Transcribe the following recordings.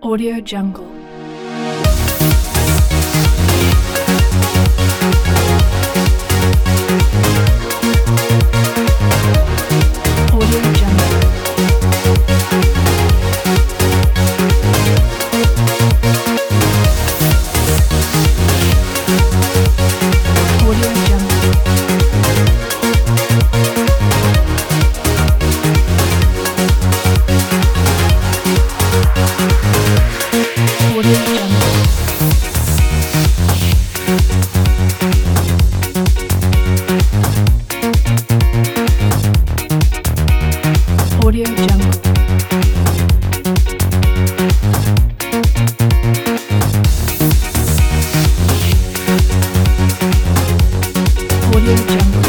Audio Jungle. Audio Jungle. Audio Jungle. Audio Jungle. Audio Jungle. Audio Jungle.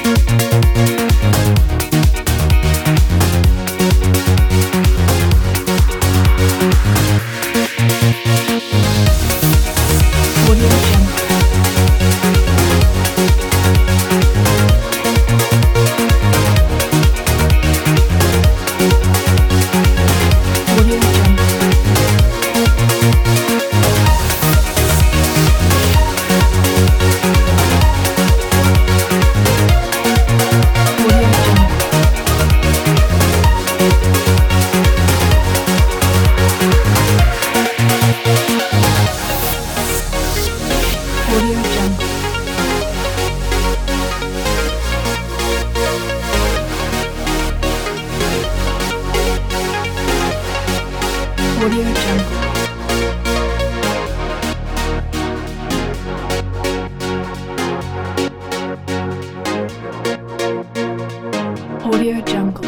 Audio Jungle. Audio Jungle. Audio Jungle. Audio Jungle. Audio Jungle. Audio Jungle.